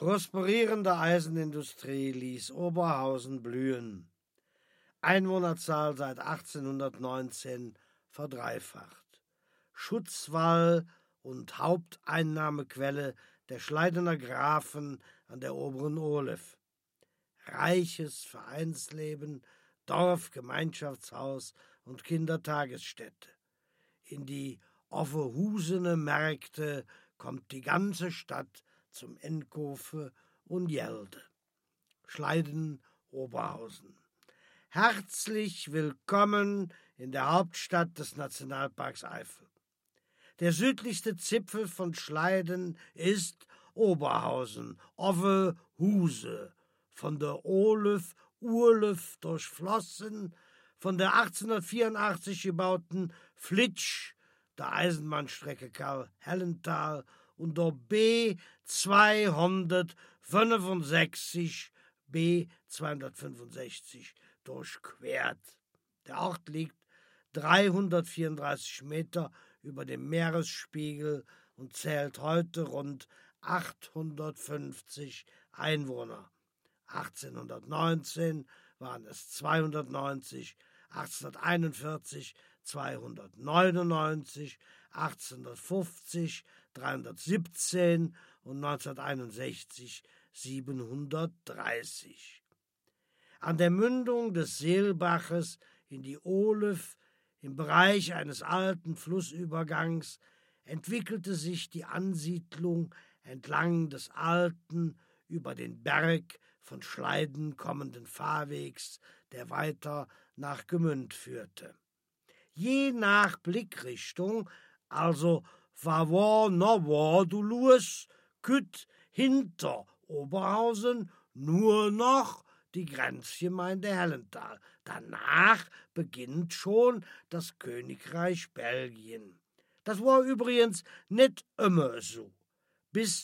prosperierende Eisenindustrie ließ Oberhausen blühen. Einwohnerzahl seit 1819 verdreifacht. Schutzwall und Haupteinnahmequelle der Schleidener Grafen an der oberen Olef. Reiches Vereinsleben, Dorf, Gemeinschaftshaus und Kindertagesstätte. In die Offehusene Märkte kommt die ganze Stadt zum Enkofe und Jelde. Schleiden, Oberhausen. Herzlich willkommen in der Hauptstadt des Nationalparks Eifel. Der südlichste Zipfel von Schleiden ist Oberhausen, Offehuse, von der Urlef durchflossen, von der 1884 gebauten Flitsch, der Eisenbahnstrecke Karl-Hellental und der B265 durchquert. Der Ort liegt 334 Meter über dem Meeresspiegel und zählt heute rund 850 Einwohner. 1819 waren es 290, 1841 299, 1850 317 und 1961 730. An der Mündung des Seelbaches in die Olef, im Bereich eines alten Flussübergangs, entwickelte sich die Ansiedlung entlang des alten, über den Berg von Schleiden kommenden Fahrwegs, der weiter nach Gmünd führte. Je nach Blickrichtung, also favor nord du lues, kütt hinter Oberhausen nur noch die Grenzgemeinde Hellental. Danach beginnt schon das Königreich Belgien. Das war übrigens nicht immer so. Bis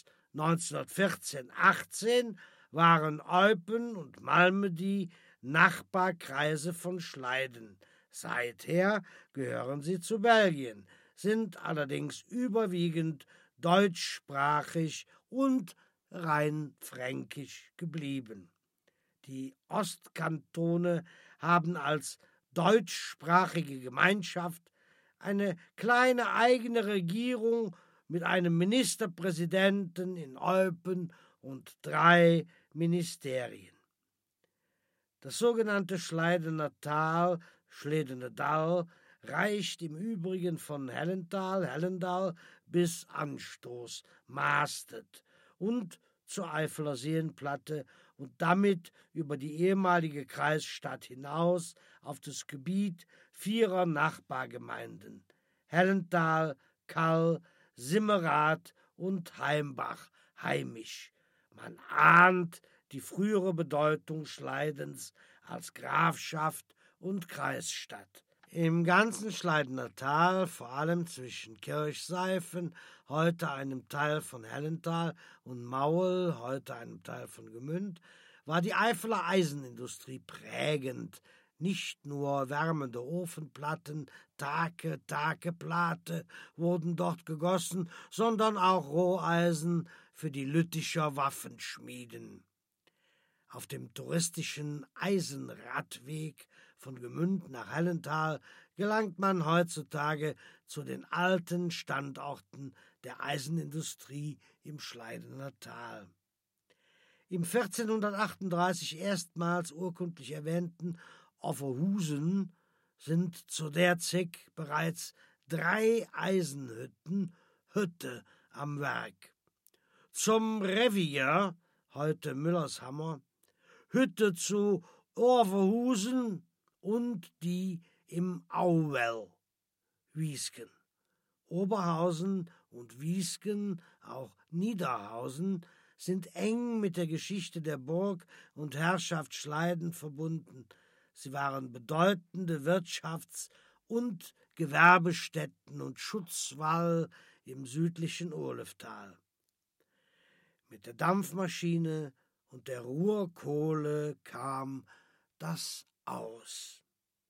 1914/18 waren Eupen und Malmedy Nachbarkreise von Schleiden. Seither gehören sie zu Belgien, sind allerdings überwiegend deutschsprachig und rein fränkisch geblieben. Die Ostkantone haben als deutschsprachige Gemeinschaft eine kleine eigene Regierung mit einem Ministerpräsidenten in Eupen und 3 Ministerien. Das sogenannte Schleidener Tal, Schledenedal, reicht im Übrigen von Hellendal bis Anstoß, Masted und zur Eifeler Seenplatte und damit über die ehemalige Kreisstadt hinaus auf das Gebiet 4 Nachbargemeinden: Hellental, Kall, Simmerath und Heimbach, heimisch. Man ahnt die frühere Bedeutung Schleidens als Grafschaft und Kreisstadt. Im ganzen Schleidener Tal, vor allem zwischen Kirchseifen, heute einem Teil von Hellental, und Maul, heute einem Teil von Gmünd, war die Eifeler Eisenindustrie prägend. Nicht nur wärmende Ofenplatten, Takeplate wurden dort gegossen, sondern auch Roheisen für die Lütticher Waffenschmieden. Auf dem touristischen Eisenradweg von Gmünd nach Hellental gelangt man heutzutage zu den alten Standorten der Eisenindustrie im Schleidener Tal. Im 1438 erstmals urkundlich erwähnten Offehusen sind zu der Zeit bereits 3 Eisenhütten, Hütte am Werk. Zum Revier, heute Müllershammer, Hütte zu Offehusen und die im Auwell, Wiesken. Oberhausen und Wiesken, auch Niederhausen, sind eng mit der Geschichte der Burg und Herrschaft Schleiden verbunden. Sie waren bedeutende Wirtschafts- und Gewerbestätten und Schutzwall im südlichen Oleftal. Mit der Dampfmaschine und der Ruhrkohle kam das aus.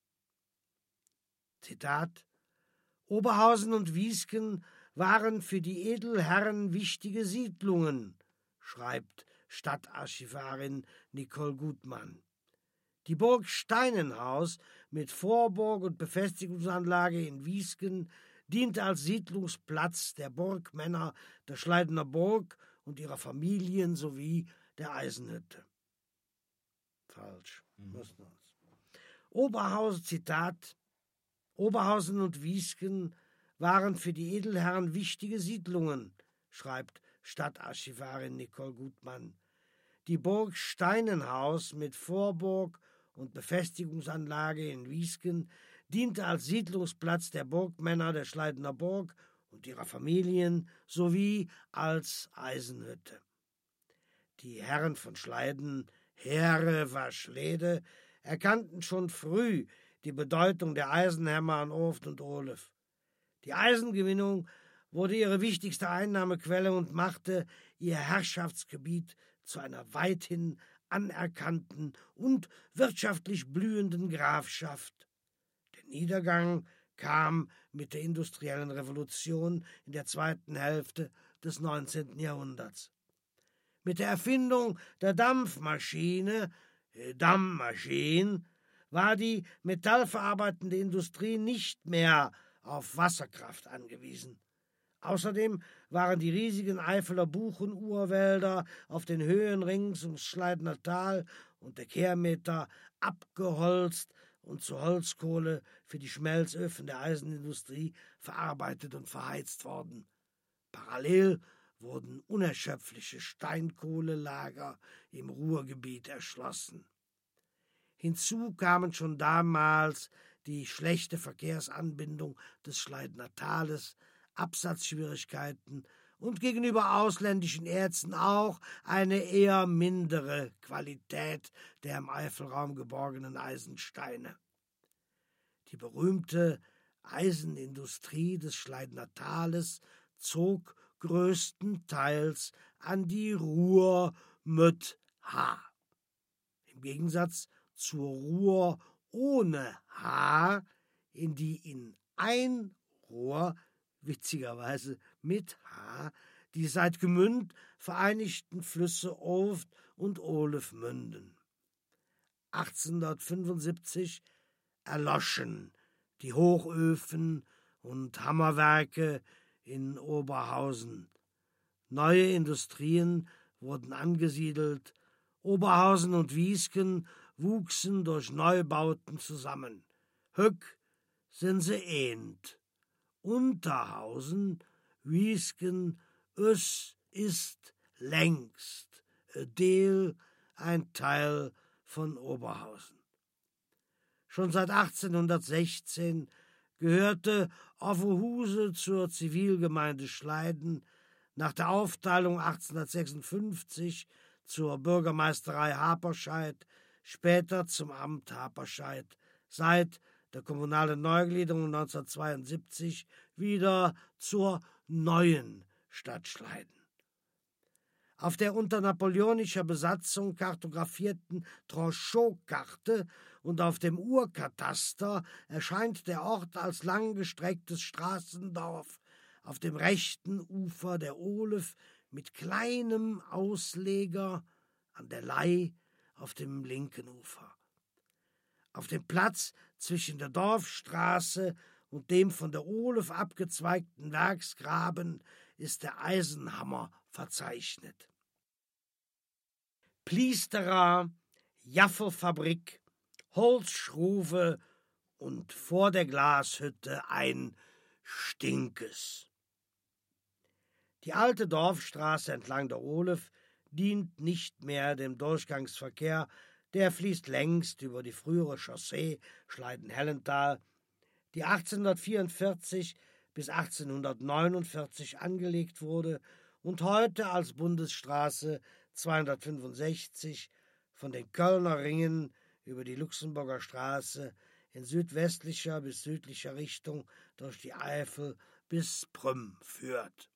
Zitat: Oberhausen und Wiesken waren für die Edelherren wichtige Siedlungen, schreibt Stadtarchivarin Nicole Gutmann. Die Burg Steinenhaus mit Vorburg und Befestigungsanlage in Wiesken diente als Siedlungsplatz der Burgmänner der Schleidener Burg und ihrer Familien sowie der Eisenhütte. Falsch. Zitat: Oberhausen und Wiesken waren für die Edelherren wichtige Siedlungen, schreibt Stadtarchivarin Nicole Gutmann. Die Burg Steinenhaus mit Vorburg und Befestigungsanlage in Wiesken diente als Siedlungsplatz der Burgmänner der Schleidener Burg und ihrer Familien sowie als Eisenhütte. Die Herren von Schleiden, Heere, Waschlede, erkannten schon früh die Bedeutung der Eisenhämmer an Urft und Ohlev. Die Eisengewinnung wurde ihre wichtigste Einnahmequelle und machte ihr Herrschaftsgebiet zu einer weithin anerkannten und wirtschaftlich blühenden Grafschaft. Der Niedergang kam mit der industriellen Revolution in der zweiten Hälfte des 19. Jahrhunderts. Mit der Erfindung der Dampfmaschine, war die metallverarbeitende Industrie nicht mehr auf Wasserkraft angewiesen. Außerdem waren die riesigen Eifeler Buchenurwälder auf den Höhen rings ums Schleidener Tal und der Kehrmeter abgeholzt und zu Holzkohle für die Schmelzöfen der Eisenindustrie verarbeitet und verheizt worden. Parallel wurden unerschöpfliche Steinkohlelager im Ruhrgebiet erschlossen. Hinzu kamen schon damals die schlechte Verkehrsanbindung des Schleidener Tales, Absatzschwierigkeiten und gegenüber ausländischen Erzen auch eine eher mindere Qualität der im Eifelraum geborgenen Eisensteine. Die berühmte Eisenindustrie des Schleidener Tales zog größtenteils an die Ruhr mit H. Im Gegensatz zur Ruhr ohne H, in die in ein Rohr, witzigerweise mit H, die seit Gmünd vereinigten Flüsse Urft und Ohlev münden. 1875 erloschen die Hochöfen und Hammerwerke in Oberhausen. Neue Industrien wurden angesiedelt. Oberhausen und Wiesken wuchsen durch Neubauten zusammen. Höck sind sie ähnt. Unterhausen, Wiesken, ist längst Deel, ein Teil von Oberhausen. Schon seit 1816 gehörte Offenhuse zur Zivilgemeinde Schleiden, nach der Aufteilung 1856 zur Bürgermeisterei Haperscheid, später zum Amt Haperscheid, seit der kommunalen Neugliederung 1972 wieder zur neuen Stadt Schleiden. Auf der unter napoleonischer Besatzung kartografierten Tranchot-Karte und auf dem Urkataster erscheint der Ort als langgestrecktes Straßendorf auf dem rechten Ufer der Ohlev mit kleinem Ausleger an der Ley auf dem linken Ufer. Auf dem Platz zwischen der Dorfstraße und dem von der Ohlev abgezweigten Werksgraben ist der Eisenhammer verzeichnet. Pliesterer, Jaffelfabrik, Holzschruve und vor der Glashütte ein Stinkes. Die alte Dorfstraße entlang der Ohlev dient nicht mehr dem Durchgangsverkehr, der fließt längst über die frühere Chaussee Schleiden-Hellental, die 1844 bis 1849 angelegt wurde und heute als Bundesstraße 265 von den Kölner Ringen über die Luxemburger Straße in südwestlicher bis südlicher Richtung durch die Eifel bis Prüm führt.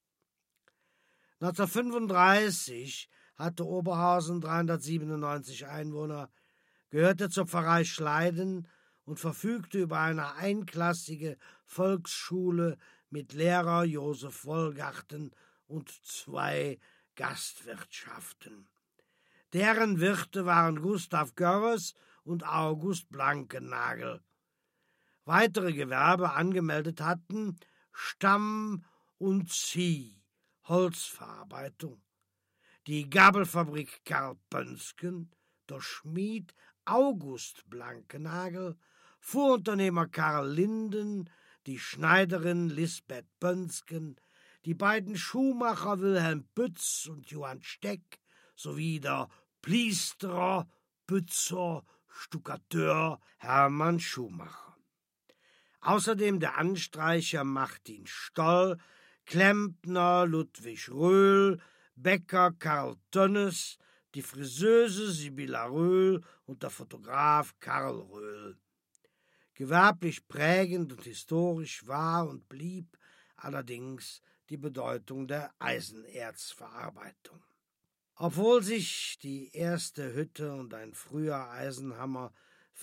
1935 hatte Oberhausen 397 Einwohner, gehörte zur Pfarrei Schleiden und verfügte über eine einklassige Volksschule mit Lehrer Josef Wollgarten und 2 Gastwirtschaften. Deren Wirte waren Gustav Görres und August Blankennagel. Weitere Gewerbe angemeldet hatten Stamm und Zieh, Holzverarbeitung, die Gabelfabrik Karl Pönsken, der Schmied August Blankennagel, Fuhrunternehmer Karl Linden, die Schneiderin Lisbeth Pönsken, die beiden Schuhmacher Wilhelm Pütz und Johann Steck sowie der Pliesterer, Pützer, Stuckateur Hermann Schumacher. Außerdem der Anstreicher Martin Stoll, Klempner Ludwig Röhl, Bäcker Karl Tönnes, die Friseuse Sibylla Röhl und der Fotograf Karl Röhl. Gewerblich prägend und historisch war und blieb allerdings die Bedeutung der Eisenerzverarbeitung. Obwohl sich die erste Hütte und ein früher Eisenhammer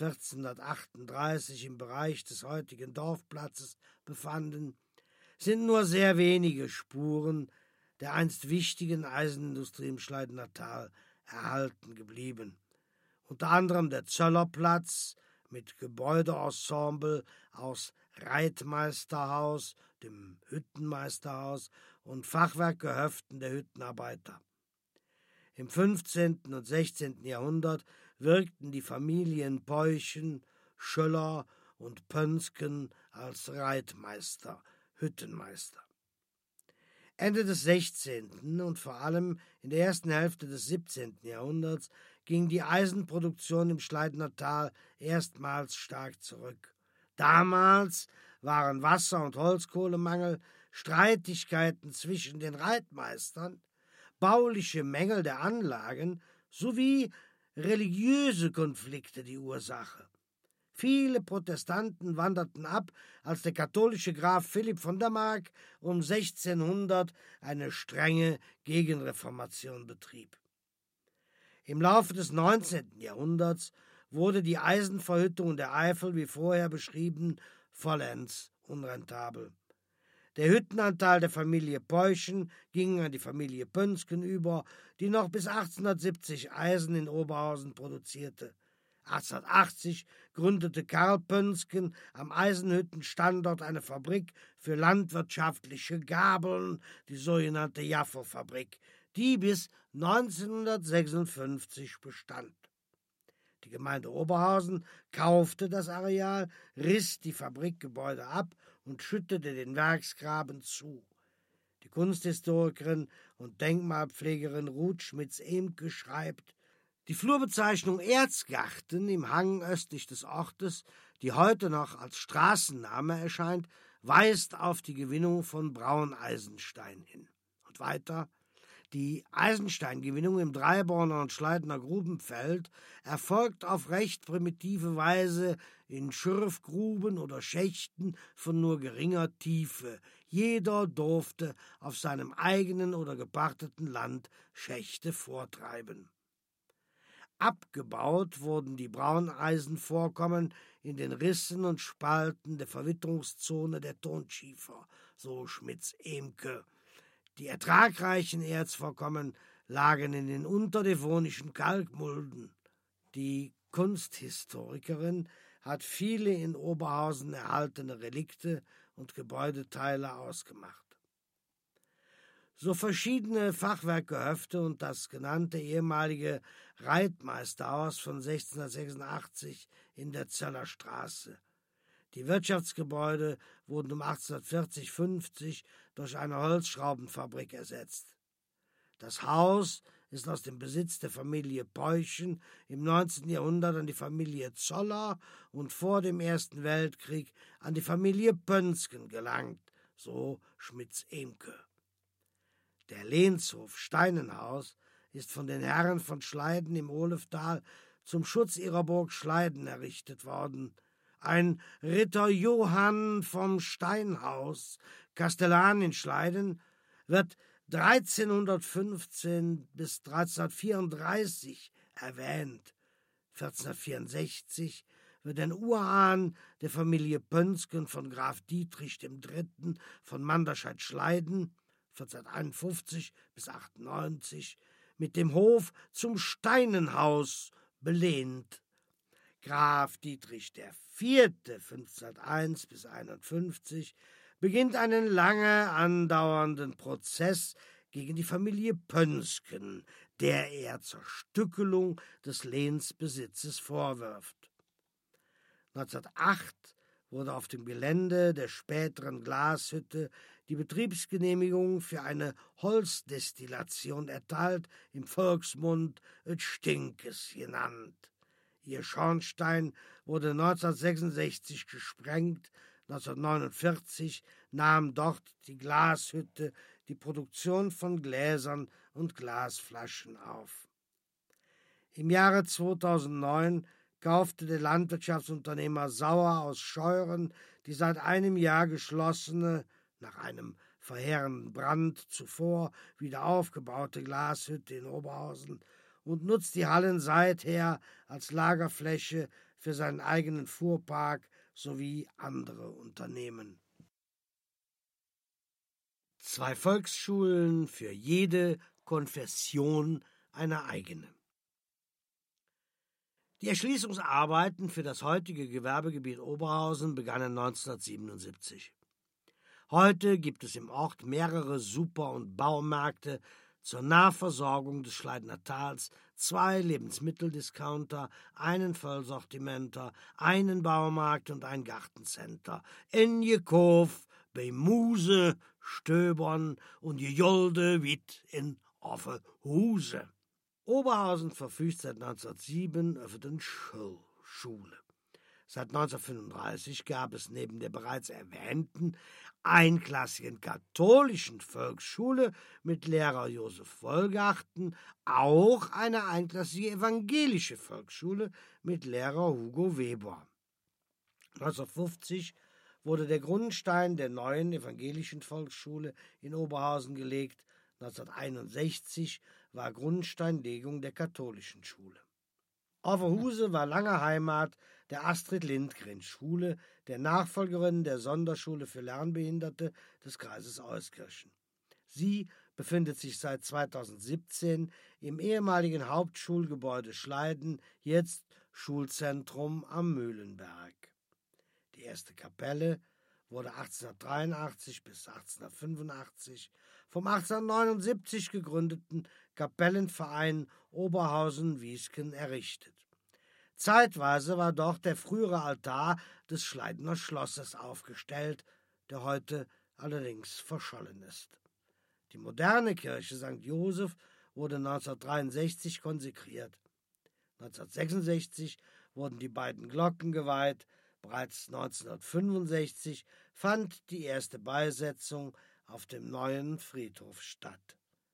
1438 im Bereich des heutigen Dorfplatzes befanden, sind nur sehr wenige Spuren der einst wichtigen Eisenindustrie im Schleidener Tal erhalten geblieben. Unter anderem der Zöllerplatz mit Gebäudeensemble aus Reitmeisterhaus, dem Hüttenmeisterhaus und Fachwerkgehöften der Hüttenarbeiter. Im 15. und 16. Jahrhundert wirkten die Familien Peuchen, Schöller und Pönsken als Reitmeister, Hüttenmeister. Ende des 16. und vor allem in der ersten Hälfte des 17. Jahrhunderts ging die Eisenproduktion im Schleidener Tal erstmals stark zurück. Damals waren Wasser- und Holzkohlemangel, Streitigkeiten zwischen den Reitmeistern, bauliche Mängel der Anlagen sowie religiöse Konflikte die Ursache. Viele Protestanten wanderten ab, als der katholische Graf Philipp von der Mark um 1600 eine strenge Gegenreformation betrieb. Im Laufe des 19. Jahrhunderts wurde die Eisenverhüttung der Eifel, wie vorher beschrieben, vollends unrentabel. Der Hüttenanteil der Familie Peuchen ging an die Familie Pönsken über, die noch bis 1870 Eisen in Oberhausen produzierte. 1880 gründete Karl Pönsken am Eisenhüttenstandort eine Fabrik für landwirtschaftliche Gabeln, die sogenannte Jaffe-Fabrik, die bis 1956 bestand. Die Gemeinde Oberhausen kaufte das Areal, riss die Fabrikgebäude ab und schüttete den Werksgraben zu. Die Kunsthistorikerin und Denkmalpflegerin Ruth Schmitz-Ehmke schreibt: Die Flurbezeichnung Erzgarten im Hang östlich des Ortes, die heute noch als Straßenname erscheint, weist auf die Gewinnung von Brauneisenstein hin. Und weiter: Die Eisensteingewinnung im Dreiborner und Schleidener Grubenfeld erfolgt auf recht primitive Weise in Schürfgruben oder Schächten von nur geringer Tiefe. Jeder durfte auf seinem eigenen oder gepachteten Land Schächte vortreiben. Abgebaut wurden die Brauneisenvorkommen in den Rissen und Spalten der Verwitterungszone der Tonschiefer, so Schmitz-Ehmke. Die ertragreichen Erzvorkommen lagen in den unterdevonischen Kalkmulden. Die Kunsthistorikerin hat viele in Oberhausen erhaltene Relikte und Gebäudeteile ausgemacht. So verschiedene Fachwerkgehöfte und das genannte ehemalige Reitmeisterhaus von 1686 in der Zöllerstraße. Die Wirtschaftsgebäude wurden um 1840/50 durch eine Holzschraubenfabrik ersetzt. Das Haus ist aus dem Besitz der Familie Peuchen im 19. Jahrhundert an die Familie Zoller und vor dem Ersten Weltkrieg an die Familie Pönsken gelangt, so Schmitz-Ehmke. Der Lehnshof Steinenhaus ist von den Herren von Schleiden im Oleftal zum Schutz ihrer Burg Schleiden errichtet worden. Ein Ritter Johann vom Steinhaus, Kastellan in Schleiden, wird 1315 bis 1334 erwähnt. 1464 wird ein Urahn der Familie Pönsken von Graf Dietrich III. Von Manderscheid-Schleiden 1451 bis 98 mit dem Hof zum Steinenhaus belehnt. Graf Dietrich IV. 1501 bis 51 beginnt einen lange andauernden Prozess gegen die Familie Pönsken, der er Zerstückelung des Lehnsbesitzes vorwirft. 1908 wurde auf dem Gelände der späteren Glashütte die Betriebsgenehmigung für eine Holzdestillation erteilt, im Volksmund »et Stinkes« genannt. Ihr Schornstein wurde 1966 gesprengt. 1949 nahm dort die Glashütte die Produktion von Gläsern und Glasflaschen auf. Im Jahre 2009 kaufte der Landwirtschaftsunternehmer Sauer aus Scheuren die seit einem Jahr geschlossene, nach einem verheerenden Brand zuvor wieder aufgebaute Glashütte in Oberhausen und nutzt die Hallen seither als Lagerfläche für seinen eigenen Fuhrpark sowie andere Unternehmen. 2 Volksschulen, für jede Konfession eine eigene. Die Erschließungsarbeiten für das heutige Gewerbegebiet Oberhausen begannen 1977. Heute gibt es im Ort mehrere Super- und Baumärkte zur Nahversorgung des Schleidener Tals, 2 Lebensmitteldiscounter, einen Vollsortimenter, einen Baumarkt und ein Gartencenter. En je Kof, bei Muse, Stöbern und je Jolde wit in Offehuse. Oberhausen verfügt seit 1907 über eine Schule. Seit 1935 gab es neben der bereits erwähnten einklassigen katholischen Volksschule mit Lehrer Josef Wollgarten auch eine einklassige evangelische Volksschule mit Lehrer Hugo Weber. 1950 wurde der Grundstein der neuen evangelischen Volksschule in Oberhausen gelegt. 1961 war Grundsteinlegung der katholischen Schule. Offehuse war lange Heimat der Astrid-Lindgren-Schule, der Nachfolgerin der Sonderschule für Lernbehinderte des Kreises Euskirchen. Sie befindet sich seit 2017 im ehemaligen Hauptschulgebäude Schleiden, jetzt Schulzentrum am Mühlenberg. Die erste Kapelle wurde 1883 bis 1885 vom 1879 gegründeten Kapellenverein Oberhausen-Wiesken errichtet. Zeitweise war dort der frühere Altar des Schleidener Schlosses aufgestellt, der heute allerdings verschollen ist. Die moderne Kirche St. Joseph wurde 1963 konsekriert. 1966 wurden die beiden Glocken geweiht. Bereits 1965 fand die erste Beisetzung auf dem neuen Friedhof statt.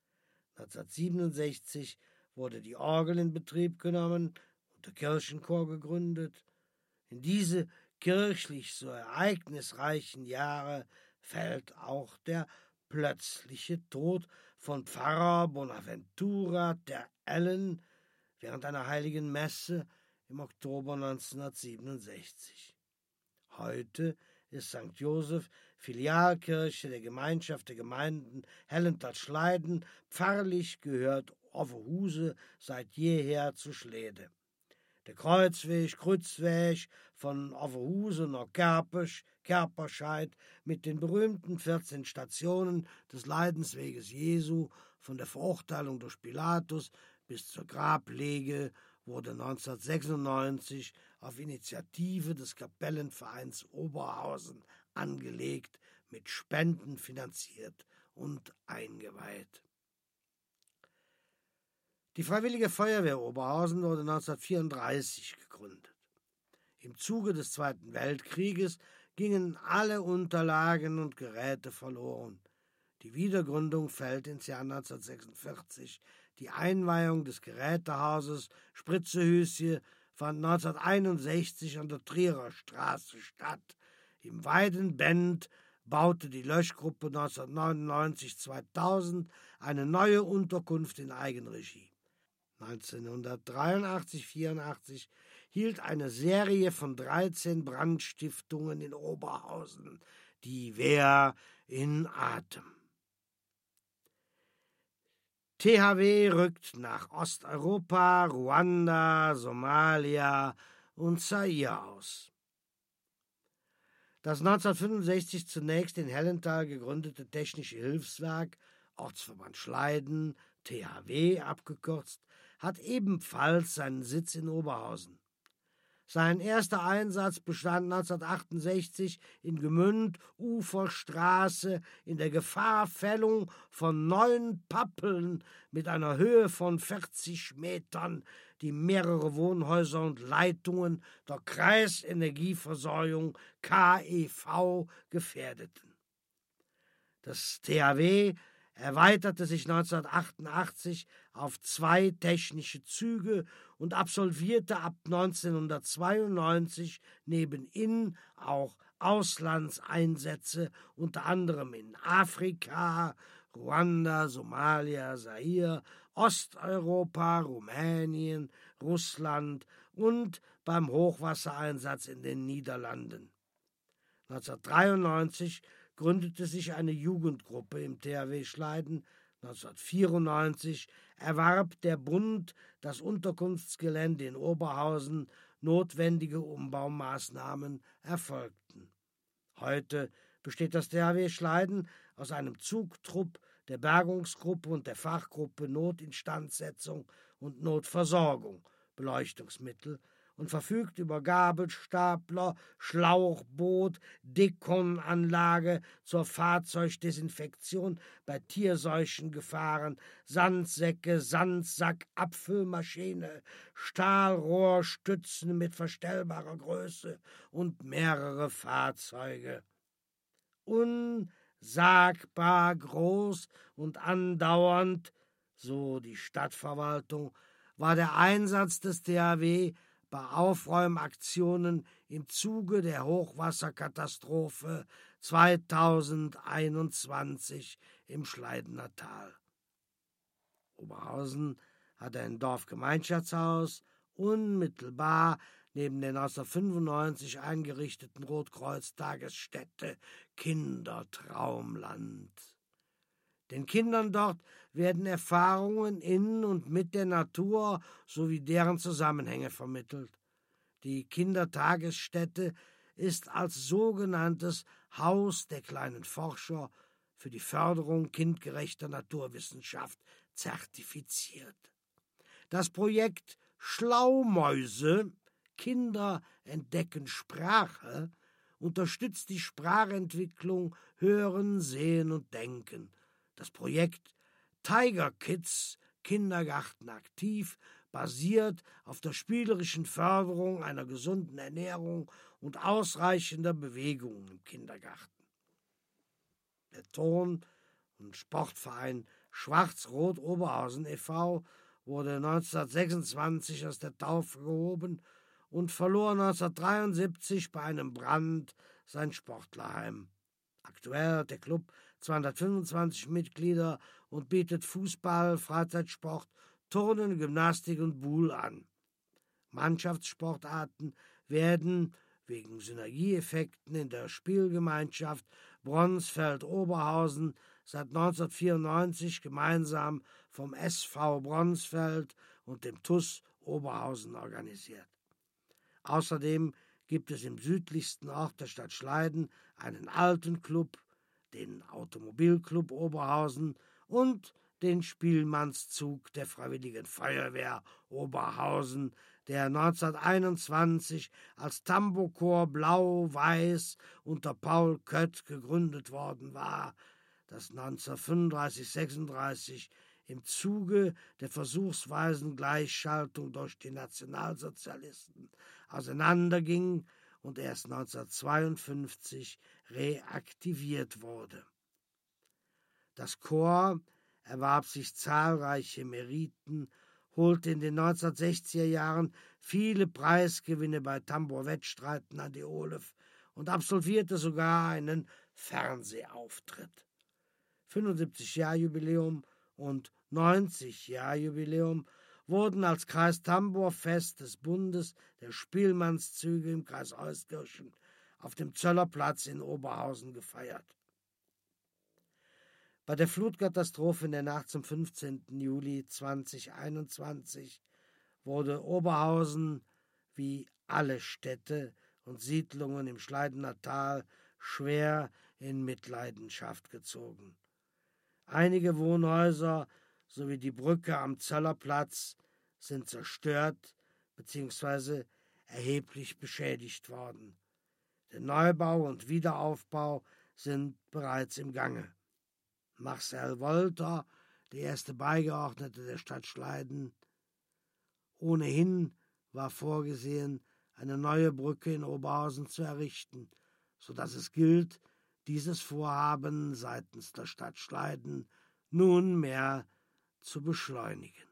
1967 wurde die Orgel in Betrieb genommen und der Kirchenchor gegründet. In diese kirchlich so ereignisreichen Jahre fällt auch der plötzliche Tod von Pfarrer Bonaventura der Ellen während einer heiligen Messe im Oktober 1967. Heute ist St. Joseph Filialkirche der Gemeinschaft der Gemeinden Hellenthal-Schleiden. Pfarrlich gehört Offehuse seit jeher zu Schleede. Der Kreuzweg von Offehuse nach Kerperscheid mit den berühmten 14 Stationen des Leidensweges Jesu von der Verurteilung durch Pilatus bis zur Grablege wurde 1996 auf Initiative des Kapellenvereins Oberhausen angelegt, mit Spenden finanziert und eingeweiht. Die Freiwillige Feuerwehr Oberhausen wurde 1934 gegründet. Im Zuge des Zweiten Weltkrieges gingen alle Unterlagen und Geräte verloren. Die Wiedergründung fällt ins Jahr 1946. Die Einweihung des Gerätehauses Spritzehüsje fand 1961 an der Trierer Straße statt. Im Weidenbend baute die Löschgruppe 1999-2000 eine neue Unterkunft in Eigenregie. 1983-84 hielt eine Serie von 13 Brandstiftungen in Oberhausen die Wehr in Atem. THW rückt nach Osteuropa, Ruanda, Somalia und Zaire aus. Das 1965 zunächst in Hellenthal gegründete Technische Hilfswerk, Ortsverband Schleiden, THW abgekürzt, hat ebenfalls seinen Sitz in Oberhausen. Sein erster Einsatz bestand 1968 in Gmünd, Uferstraße, in der Gefahrfällung von 9 Pappeln mit einer Höhe von 40 Metern, die mehrere Wohnhäuser und Leitungen der Kreisenergieversorgung KEV gefährdeten. Das THW erweiterte sich 1988 auf 2 technische Züge und absolvierte ab 1992 neben auch Auslandseinsätze, unter anderem in Afrika, Ruanda, Somalia, Zaire, Osteuropa, Rumänien, Russland und beim Hochwassereinsatz in den Niederlanden. 1993 gründete sich eine Jugendgruppe im THW Schleiden. 1994 erwarb der Bund das Unterkunftsgelände in Oberhausen. Notwendige Umbaumaßnahmen erfolgten. Heute besteht das THW Schleiden aus einem Zugtrupp, der Bergungsgruppe und der Fachgruppe Notinstandsetzung und Notversorgung, Beleuchtungsmittel, und verfügt über Gabelstapler, Schlauchboot, Dekonanlage zur Fahrzeugdesinfektion bei Tierseuchengefahren, Sandsäcke, Sandsackabfüllmaschine, Stahlrohrstützen mit verstellbarer Größe und mehrere Fahrzeuge. Unsagbar groß und andauernd, so die Stadtverwaltung, war der Einsatz des THW bei Aufräumaktionen im Zuge der Hochwasserkatastrophe 2021 im Schleidener Tal. Oberhausen hatte ein Dorfgemeinschaftshaus, unmittelbar neben der 1995 eingerichteten Rotkreuz-Tagesstätte Kindertraumland. Den Kindern dort werden Erfahrungen in und mit der Natur sowie deren Zusammenhänge vermittelt. Die Kindertagesstätte ist als sogenanntes Haus der kleinen Forscher für die Förderung kindgerechter Naturwissenschaft zertifiziert. Das Projekt Schlaumäuse – Kinder entdecken Sprache unterstützt die Sprachentwicklung, Hören, Sehen und Denken. Das Projekt Tiger Kids – Kindergarten aktiv basiert auf der spielerischen Förderung einer gesunden Ernährung und ausreichender Bewegung im Kindergarten. Der Turn- und Sportverein Schwarz-Rot Oberhausen e.V. wurde 1926 aus der Taufe gehoben und verlor 1973 bei einem Brand sein Sportlerheim. Aktuell hat der Club 225 Mitglieder und bietet Fußball, Freizeitsport, Turnen, Gymnastik und Buhl an. Mannschaftssportarten werden wegen Synergieeffekten in der Spielgemeinschaft Bronsfeld-Oberhausen seit 1994 gemeinsam vom SV Bronsfeld und dem TuS Oberhausen organisiert. Außerdem gibt es im südlichsten Ort der Stadt Schleiden einen alten Club, den Automobilclub Oberhausen und den Spielmannszug der Freiwilligen Feuerwehr Oberhausen, der 1921 als Tambourchor Blau-Weiß unter Paul Kött gegründet worden war, das 1935/36 im Zuge der versuchsweisen Gleichschaltung durch die Nationalsozialisten auseinanderging und erst 1952 reaktiviert wurde. Das Corps erwarb sich zahlreiche Meriten, holte in den 1960er Jahren viele Preisgewinne bei Tambour-Wettstreiten an die Olef und absolvierte sogar einen Fernsehauftritt. 75-Jahr-Jubiläum und 90-Jahr-Jubiläum wurden als Kreis-Tambour-Fest des Bundes der Spielmannszüge im Kreis Euskirchen auf dem Zöllerplatz in Oberhausen gefeiert. Bei der Flutkatastrophe in der Nacht zum 15. Juli 2021 wurde Oberhausen wie alle Städte und Siedlungen im Schleidener Tal schwer in Mitleidenschaft gezogen. Einige Wohnhäuser sowie die Brücke am Zöllerplatz sind zerstört bzw. erheblich beschädigt worden. Der Neubau und Wiederaufbau sind bereits im Gange. Marcel Wolter, der erste Beigeordnete der Stadt Schleiden: Ohnehin war vorgesehen, eine neue Brücke in Oberhausen zu errichten, so dass es gilt, dieses Vorhaben seitens der Stadt Schleiden nunmehr zu beschleunigen.